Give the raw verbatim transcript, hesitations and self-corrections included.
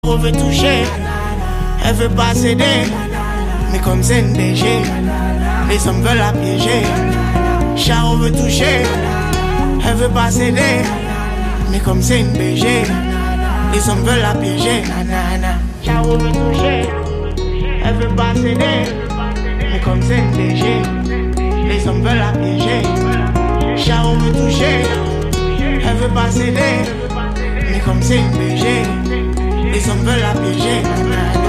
On veut toucher, elle veut pas céder, mais comme c'est une D G, les hommes veulent la piéger. Charo veut toucher, elle veut pas céder, mais comme c'est une B G, les hommes veulent la piéger. Charo veut toucher, elle veut pas céder, mais comme c'est une D G, les hommes veulent la piéger. Charo veut toucher, elle veut pas céder, mais comme c'est une B G, les hommes veulent la piéger.